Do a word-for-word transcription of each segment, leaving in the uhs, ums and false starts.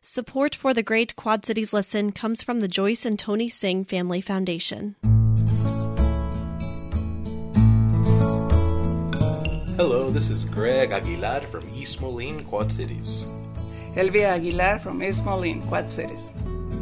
Support for the Great Quad Cities Listen comes from the Joyce and Tony Singh Family Foundation. Hello, this is Greg Aguilar from East Moline, Quad Cities. Elvia Aguilar from East Moline, Quad Cities.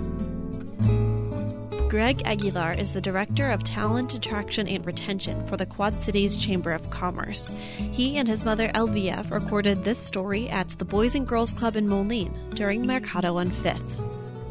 Greg Aguilar is the Director of Talent Attraction and Retention for the Quad Cities Chamber of Commerce. He and his mother Elvia recorded this story at the Boys and Girls Club in Moline during Mercado on fifth.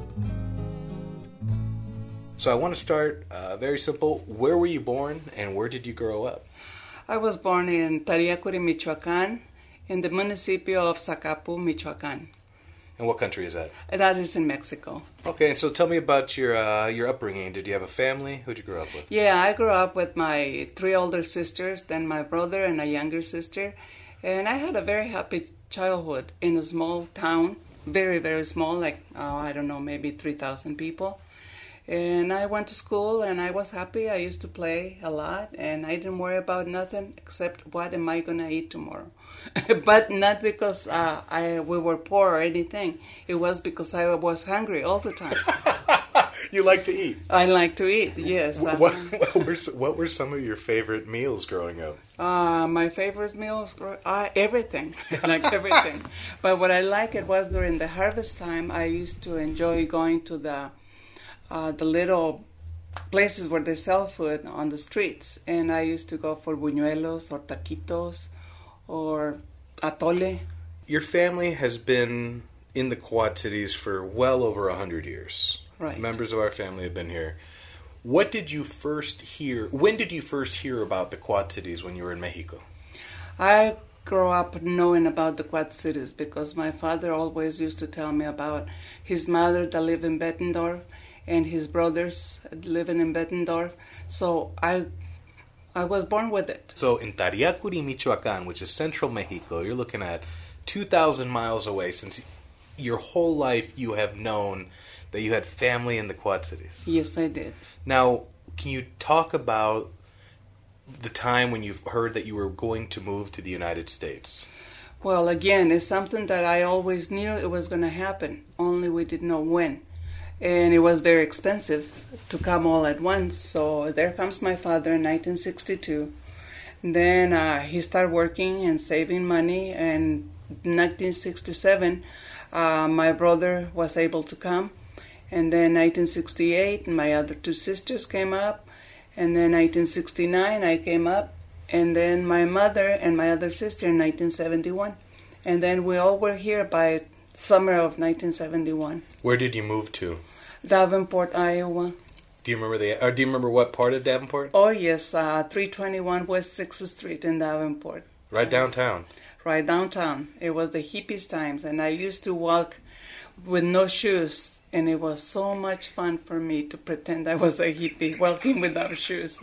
So I want to start uh, very simple. Where were you born and where did you grow up? I was born in Tariacuri, Michoacan, in the municipio of Zacapu, Michoacan. And what country is that? That is in Mexico. Okay, and so tell me about your uh, your upbringing. Did you have a family? Who did you grow up with? Yeah, I grew up with my three older sisters, then my brother and a younger sister. And I had a very happy childhood in a small town, very, very small, like, oh, I don't know, maybe three thousand people. And I went to school and I was happy. I used to play a lot and I didn't worry about nothing except what am I going to eat tomorrow. But not because uh, I we were poor or anything. It was because I was hungry all the time. You like to eat? I like to eat, yes. What, what, what, were, what were some of your favorite meals growing up? Uh, my favorite meals, uh, everything, like everything. But what I liked it was during the harvest time, I used to enjoy going to the Uh, the little places where they sell food on the streets. And I used to go for buñuelos or taquitos or atole. Your family has been in the Quad Cities for well over a hundred years. Right. Members of our family have been here. What did you first hear, when did you first hear about the Quad Cities when you were in Mexico? I grew up knowing about the Quad Cities because my father always used to tell me about his mother that lived in Bettendorf and his brothers living in Bettendorf. So I I was born with it. So in Tariacuri, Michoacan, which is central Mexico, you're looking at two thousand miles away. Since your whole life you have known that you had family in the Quad Cities. Yes, I did. Now, can you talk about the time when you've heard that you were going to move to the United States? Well, again, it's something that I always knew it was going to happen, only we didn't know when. And it was very expensive to come all at once. So there comes my father in nineteen sixty-two. Then uh, he started working and saving money. And in nineteen sixty-seven, uh, my brother was able to come. And then nineteen sixty-eight, my other two sisters came up. And then nineteen sixty-nine, I came up. And then my mother and my other sister in nineteen seventy-one. And then we all were here by summer of nineteen seventy-one. Where did you move to? Davenport, Iowa. Do you remember the? Or do you remember what part of Davenport? Oh yes, uh, three twenty-one West sixth Street in Davenport. Right downtown. Right downtown. It was the hippies times, and I used to walk with no shoes, and it was so much fun for me to pretend I was a hippie walking without shoes.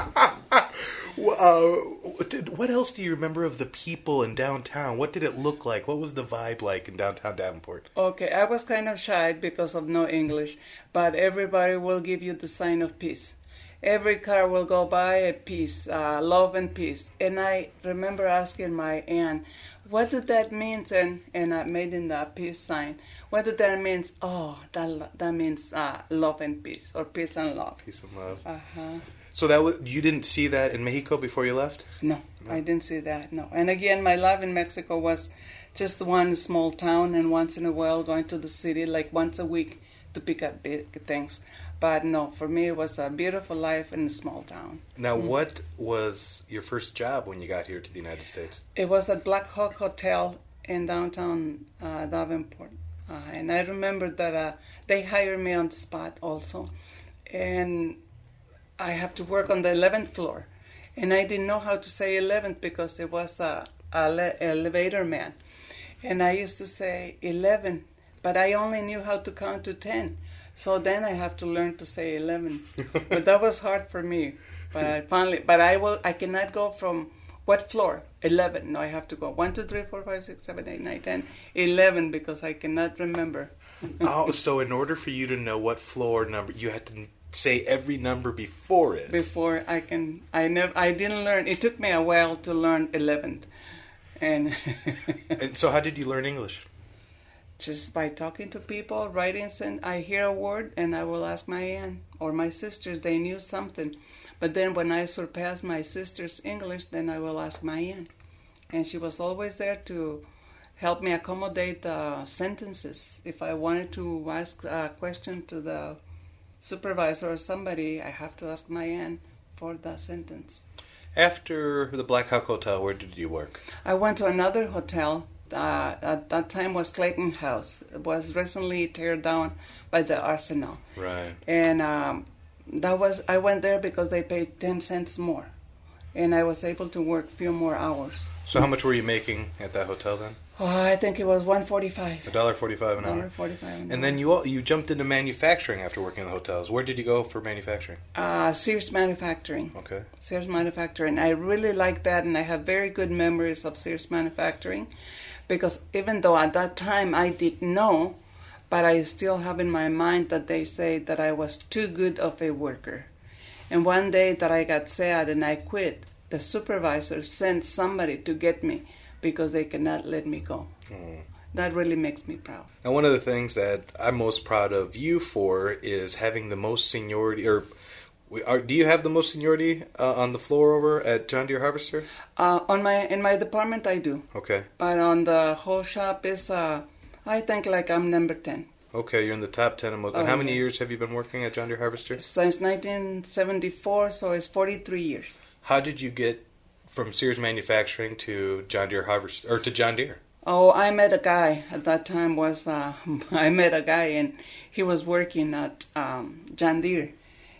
uh, what else do you remember of the people in downtown? What did it look like? What was the vibe like in downtown Davenport? Okay, I was kind of shy because of no English, but everybody will give you the sign of peace. Every car will go by a peace, uh, love and peace. And I remember asking my aunt, what did that mean? And, and I made in the peace sign. What did that mean? Oh, that that means uh, love and peace, or peace and love. Peace and love. Uh-huh. So that was, you didn't see that in Mexico before you left? No, no, I didn't see that, no. And again, my life in Mexico was just one small town, and once in a while going to the city, like once a week, to pick up big things. But no, for me it was a beautiful life in a small town. Now, mm. what was your first job when you got here to the United States? It was at Black Hawk Hotel in downtown uh, Davenport. Uh, and I remember that uh, they hired me on the spot also. And I have to work on the eleventh floor. And I didn't know how to say eleventh because it was a, a le- elevator man. And I used to say eleven, but I only knew how to count to ten. So then I have to learn to say eleven. But that was hard for me. But I finally, but I will, I cannot go from what floor? eleven. No, I have to go one, two, three, four, five, six, seven, eight, nine, ten, eleven because I cannot remember. Oh, so in order for you to know what floor number, you had to say every number before it. Before I can, I never, I didn't learn. It took me a while to learn eleventh. And, and so how did you learn English? just by talking to people, writing, and I hear a word and I will ask my aunt or my sisters. They knew something. But then when I surpass my sister's English, then I will ask my aunt. And she was always there to help me accommodate the sentences. If I wanted to ask a question to the supervisor or somebody, I have to ask my aunt for the sentence. After the Black Hawk Hotel, where did you work? I went to another hotel. Uh, at that time was Clayton House. It was recently teared down by the Arsenal. Right. And um, that was I went there because they paid ten cents more, and I was able to work a few more hours. So how much were you making at that hotel then? Oh, I think it was one forty-five. A dollar forty-five an hour. Dollar forty-five an hour. And then you all, you jumped into manufacturing after working in the hotels. Where did you go for manufacturing? Uh, Sears Manufacturing. Okay. Sears Manufacturing. I really like that, and I have very good memories of Sears Manufacturing, because even though at that time I didn't know, but I still have in my mind that they say that I was too good of a worker. And one day that I got sad and I quit, the supervisor sent somebody to get me because they cannot let me go. Mm. That really makes me proud. And one of the things that I'm most proud of you for is having the most seniority, or are, do you have the most seniority uh, on the floor over at John Deere Harvester? Uh, on my in my department, I do. Okay. But on the whole shop, is uh, I think like I'm number ten. Okay, you're in the top ten. Of most, and oh, how many yes. years have you been working at John Deere Harvester? Since nineteen seventy-four, so it's forty-three years. How did you get from Sears Manufacturing to John Deere Harvester, or to John Deere? Oh, I met a guy at that time. Was uh, I met a guy and he was working at um, John Deere,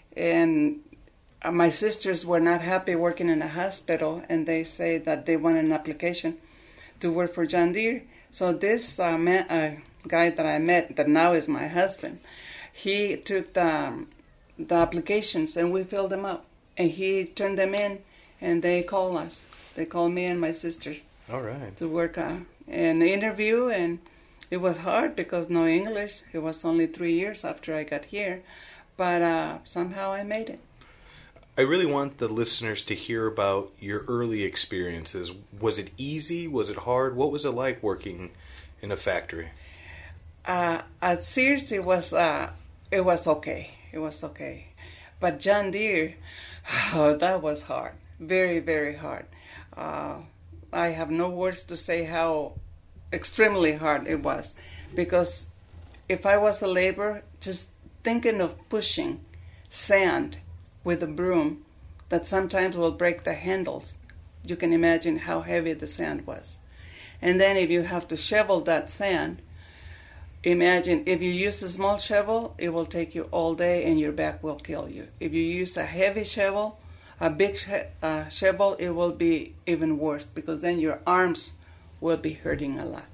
and uh, my sisters were not happy working in a hospital, and they say that they wanted an application to work for John Deere. So this uh, man, uh, guy that I met, that now is my husband, he took the um, the applications and we filled them up, and he turned them in, and they called us. They called me and my sisters. All right. To work uh, an interview, and it was hard because no English. It was only three years after I got here, but uh, somehow I made it. I really want the listeners to hear about your early experiences. Was it easy? Was it hard? What was it like working in a factory? Uh, at Sears, it was uh, it was okay. It was okay, but John Deere, oh, that was hard. Very, very hard. Uh, I have no words to say how extremely hard it was, because if I was a laborer, just thinking of pushing sand with a broom that sometimes will break the handles, you can imagine how heavy the sand was. And then if you have to shovel that sand, imagine if you use a small shovel, it will take you all day and your back will kill you. If you use a heavy shovel, a big uh, shovel, it will be even worse, because then your arms will be hurting a lot.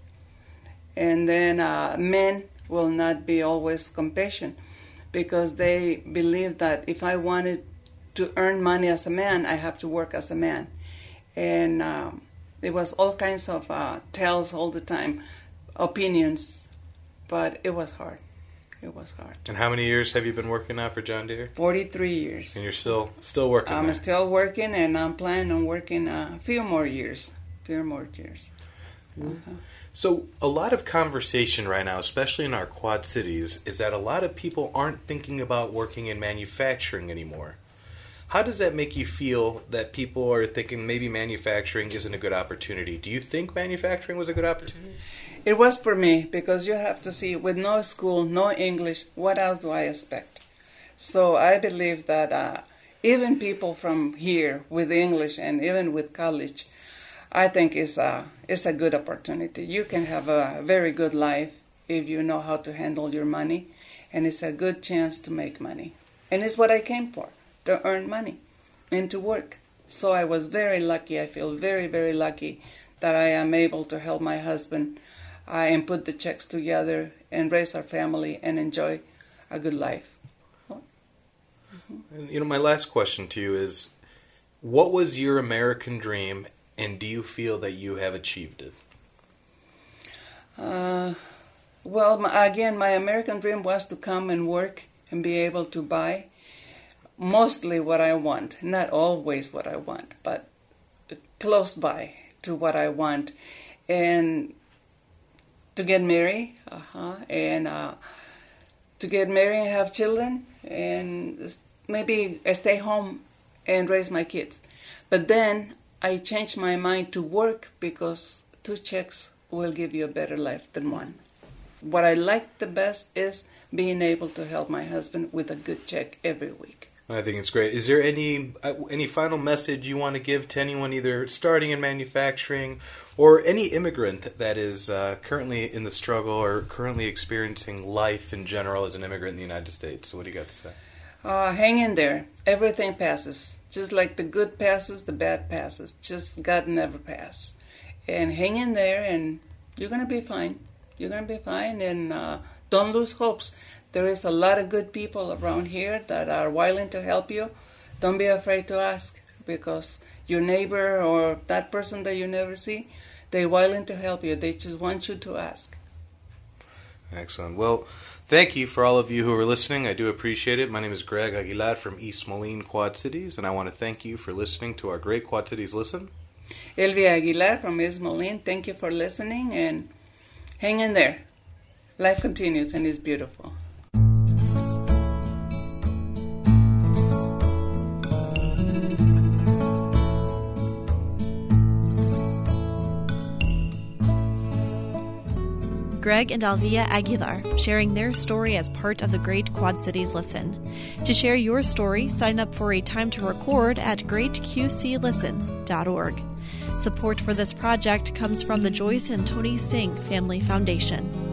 And then uh, men will not be always compassionate, because they believe that if I wanted to earn money as a man, I have to work as a man. And um, there was all kinds of uh, tales all the time, opinions, but it was hard. It was hard. And how many years have you been working now for John Deere? forty-three years. And you're still still working I'm there? still working, and I'm planning on working a few more years. A few more years. Uh-huh. So a lot of conversation right now, especially in our Quad Cities, is that a lot of people aren't thinking about working in manufacturing anymore. How does that make you feel that people are thinking maybe manufacturing isn't a good opportunity? Do you think manufacturing was a good opportunity? It was for me, because you have to see, with no school, no English, what else do I expect? So I believe that uh, even people from here with English and even with college, I think it's a, it's a good opportunity. You can have a very good life if you know how to handle your money, and it's a good chance to make money. And it's what I came for, to earn money and to work. So I was very lucky. I feel very, very lucky that I am able to help my husband uh, and put the checks together and raise our family and enjoy a good life. Oh. Mm-hmm. And, you know, my last question to you is, what was your American dream, and do you feel that you have achieved it? Uh, well, my, again, my American dream was to come and work and be able to buy mostly what I want. Not always what I want, but close by to what I want. And to get married, uh-huh, and uh, to get married and have children, and maybe stay home and raise my kids. But then I changed my mind to work because two checks will give you a better life than one. What I like the best is being able to help my husband with a good check every week. I think it's great. Is there any uh, any final message you want to give to anyone either starting in manufacturing or any immigrant that is uh, currently in the struggle or currently experiencing life in general as an immigrant in the United States? So what do you got to say? Uh, hang in there. Everything passes. Just like the good passes, the bad passes. Just God never passes. And hang in there and you're going to be fine. You're going to be fine, and uh, don't lose hopes. There is a lot of good people around here that are willing to help you. Don't be afraid to ask, because your neighbor or that person that you never see, they're willing to help you. They just want you to ask. Excellent. Well, thank you for all of you who are listening. I do appreciate it. My name is Greg Aguilar from East Moline, Quad Cities, and I want to thank you for listening to our great Quad Cities Listen. Elvia Aguilar from East Moline, thank you for listening, and hang in there. Life continues and is beautiful. Greg and Alvia Aguilar, sharing their story as part of the Great Quad Cities Listen. To share your story, sign up for a time to record at great q c listen dot org. Support for this project comes from the Joyce and Tony Singh Family Foundation.